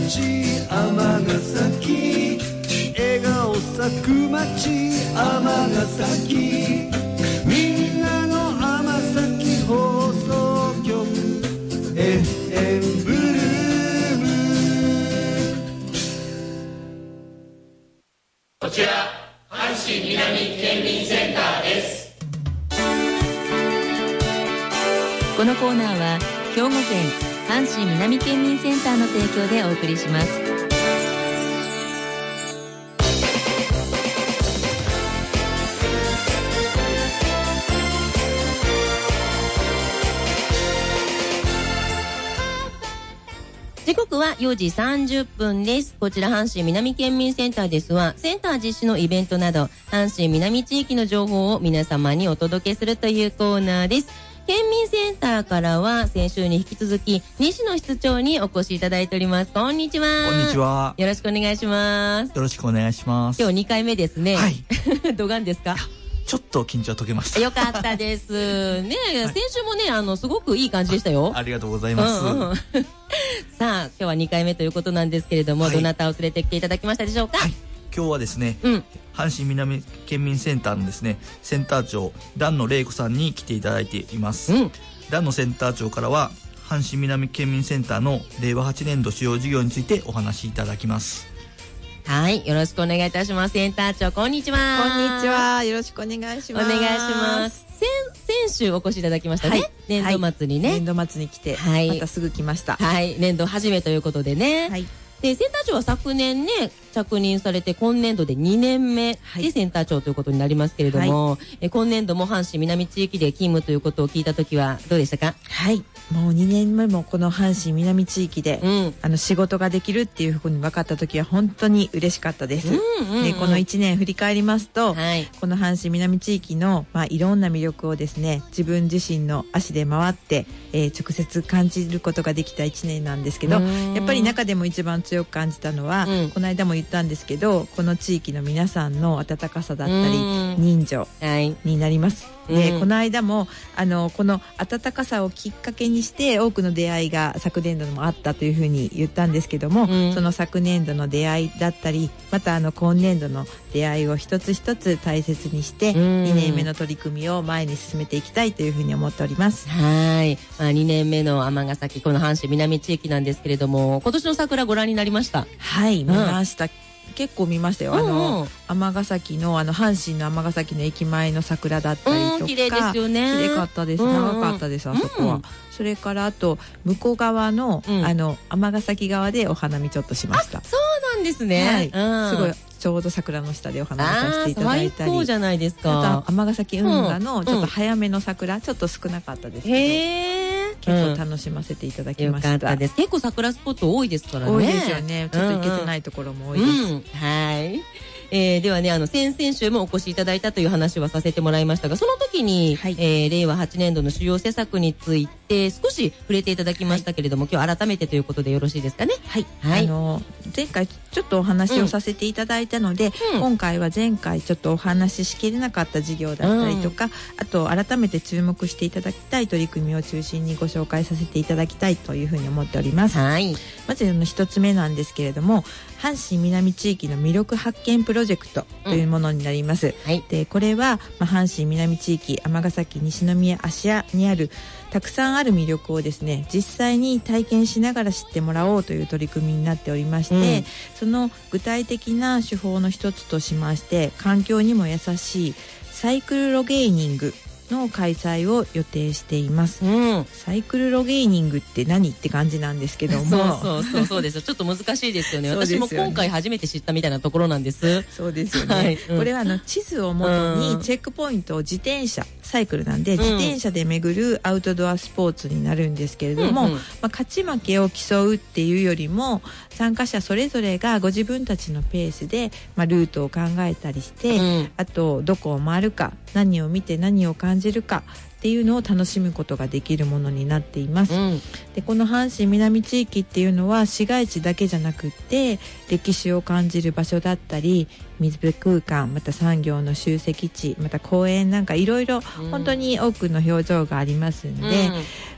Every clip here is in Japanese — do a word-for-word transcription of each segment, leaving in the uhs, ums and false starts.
町尼崎、笑顔咲く町尼崎、みんなの尼崎放送局 エフエム ブルーム。 こちら阪神南県民センターです。 このコーナーは兵庫県阪神南県民センターの提供でお送りします。時刻はよじさんじゅっぷんです。こちら阪神南県民センターですは、センター実施のイベントなど阪神南地域の情報を皆様にお届けするというコーナーです。県民センターからは先週に引き続き西野室長にお越しいただいております。こんにちは。 こんにちは。 よろしくお願いします。 よろしくお願いします。 今日にかいめですね。 はい。 どがんですか？ ちょっと緊張解けました。 よかったですね。はい、先週もね、あのすごくいい感じでしたよ。 あ, ありがとうございます。うんうん、 さあ今日はにかいめということなんですけれども、はい、どなたを連れてきていただきましたでしょうか？ はい、今日はですね、うん、阪神南県民センターのですねセンター長段野玲子さんに来ていただいています。うん、段野センター長からは阪神南県民センターのれいわはちねんど主要事業についてお話しいただきます。 はい、よろしくお願いいたします。センター長、こんにちは。 こんにちは。よろしくお願いします。 お願いします。先先週お越しいただきましたね。はい、年度末にね、 はい。年度末に来て、はい、またすぐ来ました。 はい、年度初めということでね。はい。でセンター長は昨年ね着任されて今年度でにねんめでセンター長ということになりますけれども、はい、え今年度も阪神南地域で勤務ということを聞いたときはどうでしたか？ はい、もうにねんめもこの阪神南地域で、うん、あの仕事ができるっていうふうに分かったときは本当に嬉しかったです。うんうんうん、でこのいちねん振り返りますと、はい、この阪神南地域の、まあ、いろんな魅力をですね自分自身の足で回って、えー、直接感じることができたいちねんなんですけど、やっぱり中でも一番強く感じたのは、うん、この間も言ったんですけどこの地域の皆さんの温かさだったり人情になります。で、うん、この間もあのこの温かさをきっかけにして多くの出会いが昨年度もあったというふうに言ったんですけども、うん、その昨年度の出会いだったりまたあの今年度の出会いを一つ一つ大切にして、うん、にねんめの取り組みを前に進めていきたいというふうに思っております。 はい、まあ、にねんめの尼崎この阪神南地域なんですけれども今年の桜ご覧になりました？ はい、見ました、うん、結構見ましたよ。あの尼崎のあの阪神の尼崎の駅前の桜だったりとか、うん、綺麗ですよね。綺麗かったです。長かったです、うん、あそこは、うん、それからあと向こう側の、うん、あの尼崎側でお花見ちょっとしました。 そうなんですね、 はい、うん、すごいちょうど桜の下でお花見させていただいたり、 最高じゃないですか。 あと尼崎運河のちょっと早めの桜、うん、ちょっと少なかったですけど、へー、結構楽しませていただきました。 よかったです。結構桜スポット多いですからね。 多いですよね。ちょっと行けてないところも多いです。うんうん、 はい。えー、ではねあの先々週もお越しいただいたという話はさせてもらいましたがその時に、はい、えー、れいわはちねんどの主要施策について少し触れていただきましたけれども、はい、今日改めてということでよろしいですかね。 はい、はい、あの前回ちょっとお話をさせていただいたので、うん、今回は前回ちょっとお話ししきれなかった事業だったりとか、うん、あと改めて注目していただきたい取り組みを中心にご紹介させていただきたいというふうに思っております。はい、まず一つ目なんですけれども阪神南地域の魅力発見プロジェクトというものになります。うん、はい、でこれは、まあ、阪神南地域尼崎西宮芦屋にあるたくさんある魅力をですね実際に体験しながら知ってもらおうという取り組みになっておりまして、うん、その具体的な手法の一つとしまして環境にも優しいサイクルロゲーニングの開催を予定しています。うん、サイクルロゲーニングって何って感じなんですけどもそうそうそうそうですよちょっと難しいですよね。私も今回初めて知ったみたいなところなんです。 そうですよね、はい、うん、これはあの地図をもとにチェックポイントを自転車サイクルなんで、うん、自転車で巡るアウトドアスポーツになるんですけれども、うんうん、まあ、勝ち負けを競うっていうよりも参加者それぞれがご自分たちのペースで、まあ、ルートを考えたりして、うん、あとどこを回るか何を見て何を感じるかっていうのを楽しむことができるものになっています。うん、でこの阪神南地域っていうのは市街地だけじゃなくって歴史を感じる場所だったり水辺空間また産業の集積地また公園なんかいろいろ本当に多くの表情がありますんで、うん、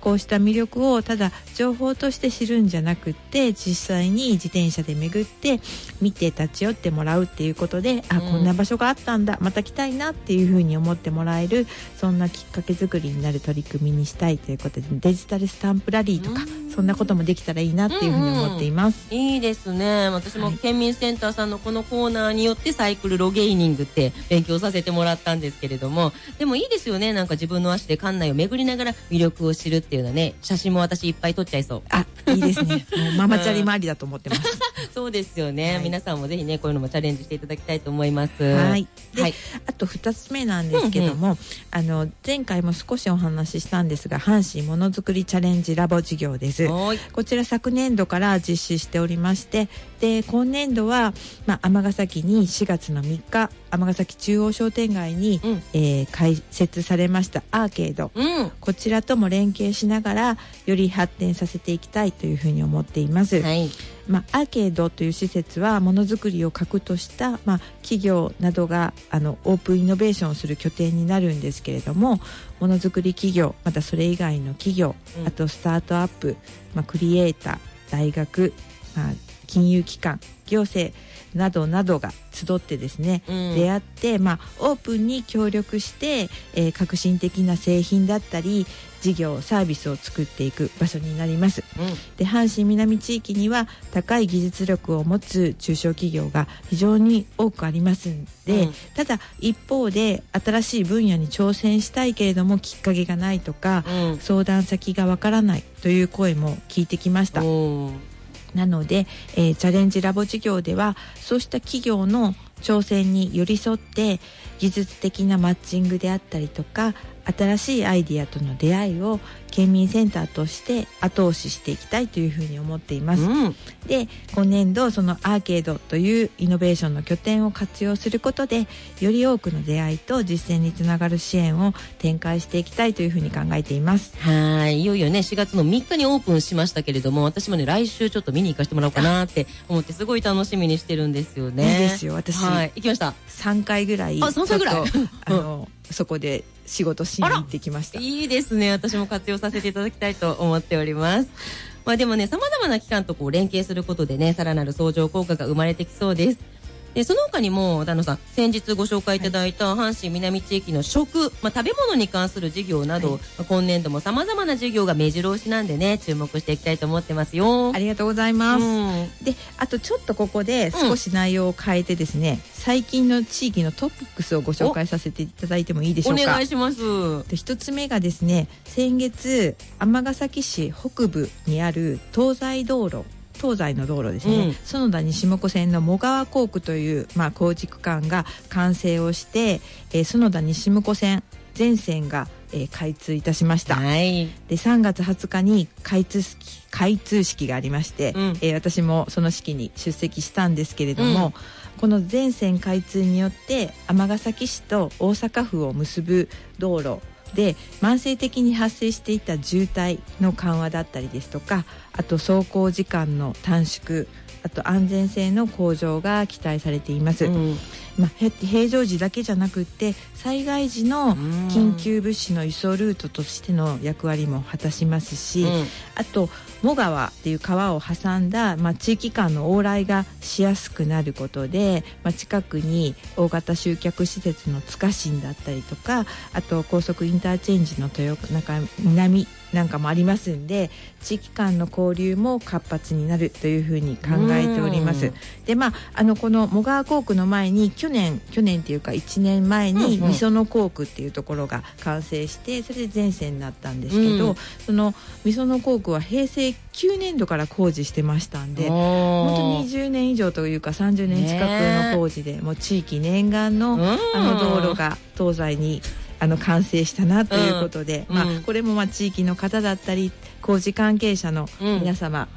こうした魅力をただ情報として知るんじゃなくって実際に自転車で巡って見て立ち寄ってもらうっていうことで、あ、こんな場所があったんだ、また来たいなっていうふうに思ってもらえる、そんなきっかけ作りになる取り組みにしたいということで、デジタルスタンプラリーとか、そんなこともできたらいいなっていうふうに思っています。 うんうん、いいですね。私も県民センターさんのこのコーナーによってサイクルロゲイニングって勉強させてもらったんですけれども、でもいいですよね。なんか自分の足で館内を巡りながら魅力を知るっていうのはね、写真も私いっぱい撮っちゃいそう。 あ、いいですね。もうママチャリもありだと思ってます。 そうですよね、はい、皆さんもぜひねこういうのもチャレンジしていただきたいと思います。 はい。で、はい、あとふたつめなんですけども、うんうん、あの前回も少しお話ししたんですが、阪神ものづくりチャレンジラボ事業です。こちら昨年度から実施しておりまして、で今年度はまあ尼崎にしがつのみっか、尼崎中央商店街に、うん、えー、開設されましたアーケード、うん、こちらとも連携しながらより発展させていきたいというふうに思っています。はい。まあ、アーケードという施設はものづくりを核とした、まあ、企業などがあのオープンイノベーションをする拠点になるんですけれども、ものづくり企業、またそれ以外の企業、うん、あとスタートアップ、まあ、クリエイター、大学、まあ、金融機関、行政などなどが集ってですね、うん、出会って、まあ、オープンに協力して、えー、革新的な製品だったり事業サービスを作っていく場所になります。うん、で阪神南地域には高い技術力を持つ中小企業が非常に多くありますので、うん、ただ一方で新しい分野に挑戦したいけれどもきっかけがないとか、うん、相談先がわからないという声も聞いてきました。なので、えー、チャレンジラボ事業ではそうした企業の挑戦に寄り添って技術的なマッチングであったりとか新しいアイディアとの出会いを県民センターとして後押ししていきたいというふうに思っています。うん、で今年度そのアーケードというイノベーションの拠点を活用することでより多くの出会いと実践につながる支援を展開していきたいというふうに考えています。 はい、いよいよねしがつのみっかにオープンしましたけれども、私もね来週ちょっと見に行かせてもらおうかなって思ってすごい楽しみにしてるんですよね。 いいですよ。私、 はい、行きました。 さんかいぐらいあさんかいぐらいあのそこで仕事しに行ってきました。 いいですね。私も活用させていただきたいと思っております。まあでもね、様々な機関とこう連携することでね、さらなる相乗効果が生まれてきそうです。でその他にも旦那さん先日ご紹介いただいた阪神南地域の食、まあ、食べ物に関する事業など、はい、まあ、今年度もさまざまな事業が目白押しなんでね注目していきたいと思ってますよ。 ありがとうございます。うん、であとちょっとここで少し内容を変えてですね、うん、最近の地域のトピックスをご紹介させていただいてもいいでしょうか。 お願いします。 で一つ目がですね、先月尼崎市北部にある東西道路東西の道路ですね、うん、園田西向線の茂川工区という、まあ、工事区間が完成をして、えー、園田西向線全線が、えー、開通いたしました。はい、でさんがつはつかに開通式開通式がありまして、うん、えー、私もその式に出席したんですけれども、うん、この全線開通によって尼崎市と大阪府を結ぶ道路で慢性的に発生していた渋滞の緩和だったりですとか、あと走行時間の短縮、あと安全性の向上が期待されています。うん、まあ、平常時だけじゃなくって災害時の緊急物資の輸送ルートとしての役割も果たしますし、うん、あと茂川っていう川を挟んだ、まあ、地域間の往来がしやすくなることで、まあ、近くに大型集客施設の塚新だったりとか、あと高速インターチェンジの豊中南なんかもありますんで、地域間の交流も活発になるというふうに考えております。で、まあ、あのこの茂川工区の前に去年去年っていうかいちねんまえにみその工区っていうところが完成して、それで全線になったんですけど、うん、そのみその工区は平成きゅうねんどから工事してましたんで、本当ににじゅうねん以上というかさんじゅうねん近くの工事で、もう地域念願のあの道路が東西にあの完成したなということで、うん、まあ、これもまあ地域の方だったり工事関係者の皆様、うん、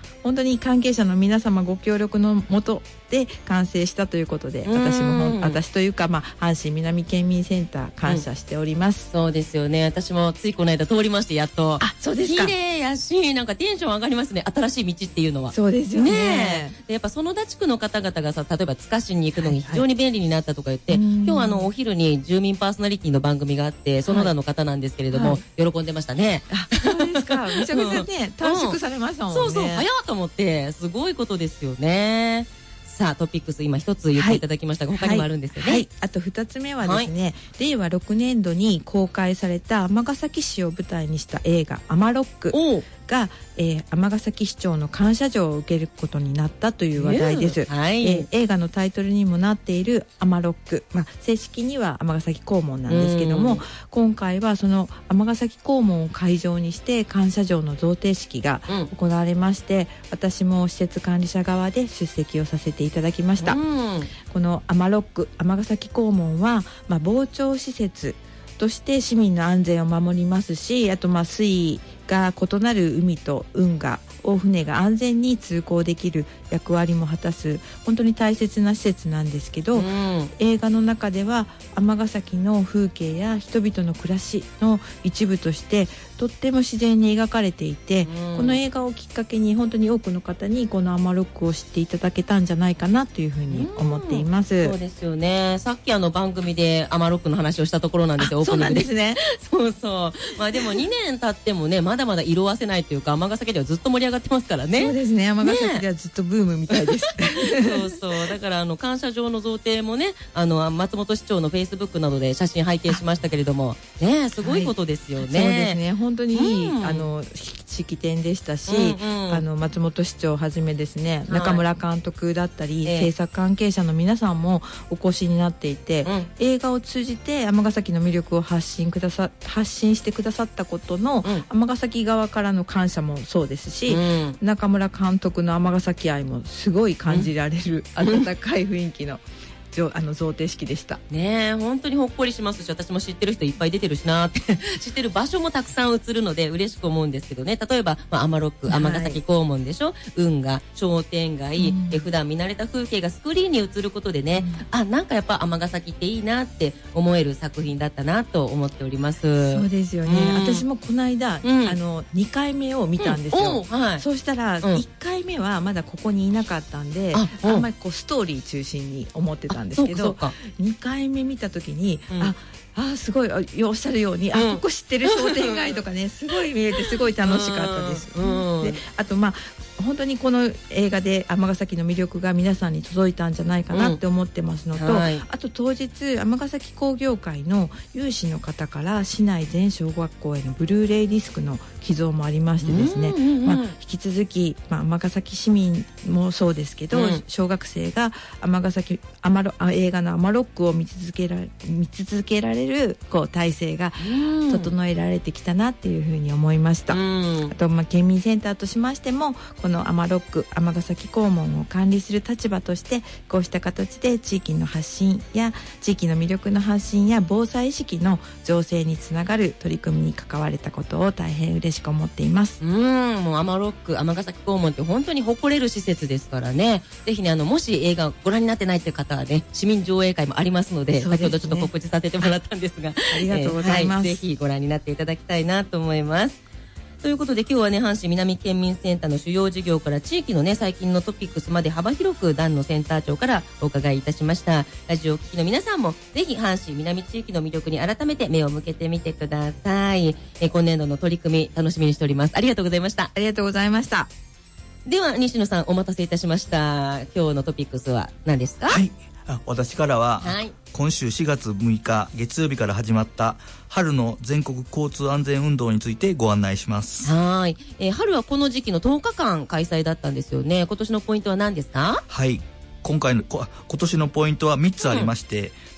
本当に関係者の皆様ご協力のもとで完成したということで、私も私というか、まあ、阪神南県民センター感謝しております、 うん、そうですよね。私もついこの間通りましてやっと。 あ、そうですか。 綺麗やし、なんかテンション上がりますね、新しい道っていうのは。 そうですよ ね, ねでやっぱ園田地区の方々がさ、例えば塚市に行くのに非常に便利になったとか言って、はいはい、今日あのお昼に住民パーソナリティの番組があって園田の方なんですけれども、はい、喜んでましたね。 あ、そうですか。めちゃくちゃね、短縮されましたもんね、 うん、そうそう、早いと思ってすごいことですよね。さあトピックス今一つ言っていただきましたが、はい、他にもあるんですよね。 はいはい、あと二つ目はですね、はい、れいわろくねんどに公開された尼崎市を舞台にした映画アマロックが、えー、尼崎市長の感謝状を受けることになったという話題です、はい、えー、映画のタイトルにもなっているアマロック、まあ、正式には尼崎黄門なんですけども、今回はその尼崎黄門を会場にして感謝状の贈呈式が行われまして、うん、私も施設管理者側で出席をさせていただきました、うん、このアマロック尼崎黄門は、まあ、防潮施設として市民の安全を守りますし、あとまあ水位が異なる海と運河を船が安全に通行できる役割も果たす本当に大切な施設なんですけど、うん、映画の中では尼崎の風景や人々の暮らしの一部としてとっても自然に描かれていて、うん、この映画をきっかけに本当に多くの方にこのアマロックを知っていただけたんじゃないかなというふうに思っています、 うん、そうですよね。さっきあの番組でアマロックの話をしたところなんですよ。 そうなんですねそうそう、まあ、でもにねん経ってもねまだまだ色あせないというか、尼崎ではずっと盛り上がってますからね。 そうですね、尼崎ではずっとブームみたいです、ね、 そうそう、だからあの感謝状の贈呈もね、あの松本市長のフェイスブックなどで写真拝見しましたけれどもね、すごいことですよね、はい、そうですね、本当にいい、うん、あの式典でしたし、うんうん、あの松本市長をはじめですね、はい、中村監督だったり、えー、制作関係者の皆さんもお越しになっていて、うん、映画を通じて尼崎の魅力を発信くださ発信してくださったことの尼、うん、崎側からの感謝もそうですし、うん、中村監督の尼崎愛もすごい感じられる、うん、温かい雰囲気のあの贈呈式でしたね。本当にほっこりしますし、私も知ってる人いっぱい出てるしなって知ってる場所もたくさん映るので嬉しく思うんですけどね。例えば、まあ、アマロック尼崎黄門でしょ、運河商店街、うん、え普段見慣れた風景がスクリーンに映ることでね、うん、あ、なんかやっぱ尼崎っていいなって思える作品だったなと思っております。 そうですよね、うん、私もこの間、うん、あのにかいめを見たんですよ、うん、はい、そうしたら、うん、いっかいめはまだここにいなかったんで、あ、あんまりこうストーリー中心に思ってたんですけど、にかいめ見た時に、うん、ああすごいおっしゃるように、うん、あここ知ってる商店街とかねすごい見えてすごい楽しかったです、うん、であとまあ本当にこの映画で尼崎の魅力が皆さんに届いたんじゃないかなって思ってますのと、うんはい、あと当日尼崎工業会の有志の方から市内全小学校へのブルーレイディスクの寄贈もありましてですね、うんうんうん、まあ、引き続き尼、まあ、崎市民もそうですけど、うん、小学生が尼崎アマロ映画のアマロックを見続けら見続けられるこう体制が整えられてきたなっていうふうに思いました、うん、あと、まあ、県民センターとしましてもこのアマロック尼崎黄門を管理する立場としてこうした形で地域の発信や地域の魅力の発信や防災意識の醸成につながる取り組みに関われたことを大変嬉しく思っています。 うん、もうアマロック尼崎黄門って本当に誇れる施設ですからね。ぜひね、あのもし映画をご覧になってないという方はね、市民上映会もありますので、 そうですね、 先ほどちょっと告知させてもらったんですがありがとうございます、 えーはい、ぜひご覧になっていただきたいなと思います。ということで今日はね、阪神南県民センターの主要事業から地域のね最近のトピックスまで幅広く団のセンター長からお伺いいたしました。ラジオを聴きの皆さんもぜひ阪神南地域の魅力に改めて目を向けてみてください。え今年度の取り組み楽しみにしております。ありがとうございました。 ありがとうございました。 では西野さん、お待たせいたしました。今日のトピックスは何ですか？ はい、あ私からは、はい、今週しがつむいか月曜日から始まった春の全国交通安全運動についてご案内します。 はい、えー、春はこの時期のとおかかん開催だったんですよね。今年のポイントは何ですか？ はい、今回の今年のポイントはみっつありまして、うん、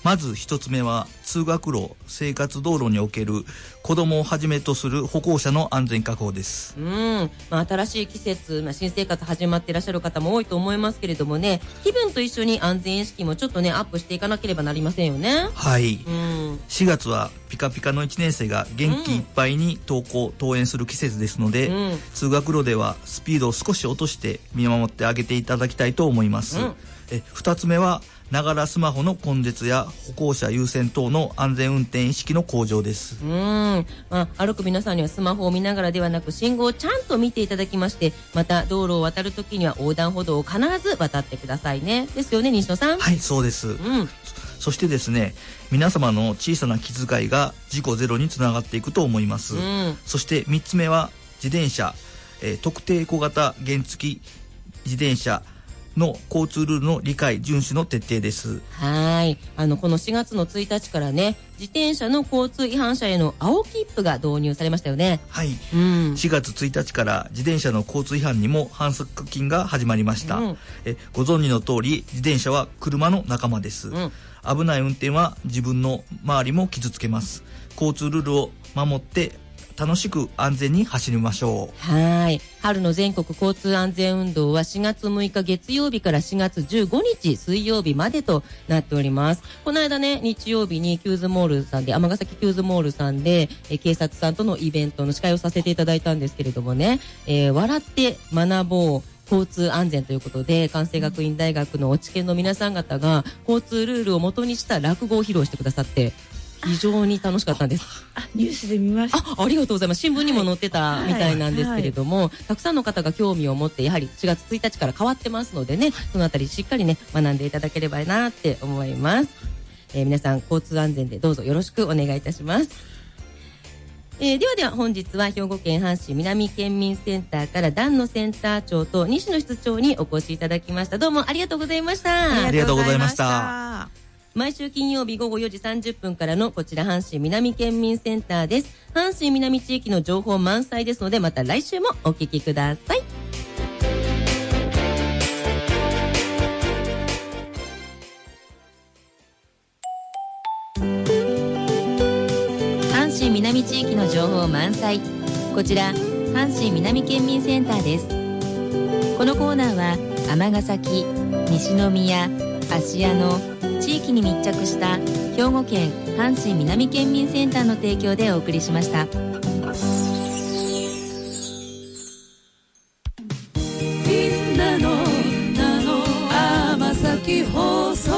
まず一つ目は通学路生活道路における子どもをはじめとする歩行者の安全確保です。 うん、まあ、新しい季節、まあ、新生活始まっていらっしゃる方も多いと思いますけれどもね、気分と一緒に安全意識もちょっとねアップしていかなければなりませんよね。 はい、うん、しがつはピカピカのいちねん生が元気いっぱいに登校、登園する季節ですので、うん、通学路ではスピードを少し落として見守ってあげていただきたいと思います。うん、えふたつめはながらスマホの根絶や歩行者優先等の安全運転意識の向上です。 うん、まあ、歩く皆さんにはスマホを見ながらではなく信号をちゃんと見ていただきまして、また道路を渡るときには横断歩道を必ず渡ってくださいね。ですよね、西野さん。 はい、そうです。うん、そしてですね、皆様の小さな気遣いが事故ゼロにつながっていくと思います。うん、そしてみっつめは自転車、えー、特定小型原付自転車の交通ルールの理解遵守の徹底です。 はい、あのこのしがつのついたちからね、自転車の交通違反者への青切符が導入されましたよね。 はい、うん、しがつついたちから自転車の交通違反にも反則金が始まりました。うん、えご存知の通り自転車は車の仲間です。うん、危ない運転は自分の周りも傷つけます。交通ルールを守って楽しく安全に走りましょう。 はい、春の全国交通安全運動はしがつむいか月曜日からしがつじゅうごにち水曜日までとなっております。この間ね、日曜日にキューズモールさんで、尼崎キューズモールさんでえ警察さんとのイベントの司会をさせていただいたんですけれどもね、えー、笑って学ぼう交通安全ということで、関西学院大学のお知見の皆さん方が交通ルールを元にした落語を披露してくださって非常に楽しかったんです。 あ、ニュースで見ました。 あ、ありがとうございます。新聞にも載ってたみたいなんですけれども、はいはいはい、たくさんの方が興味を持って、やはりしがつついたちから変わってますのでね、そのあたりしっかりね学んでいただければなって思います。えー、皆さん交通安全でどうぞよろしくお願いいたします。えー、ではでは本日は兵庫県阪神南県民センターから団野センター長と西野室長にお越しいただきました。どうもありがとうございました。 ありがとうございました。 毎週金曜日午後よじさんじゅっぷんからのこちら阪神南県民センターです。阪神南地域の情報満載ですので、また来週もお聞きください。阪神南地域の情報満載、こちら阪神南県民センターです。このコーナーは尼崎、西宮、芦屋の地域に密着した兵庫県阪神南県民センターの提供でお送りしました。みんなの名の尼崎放送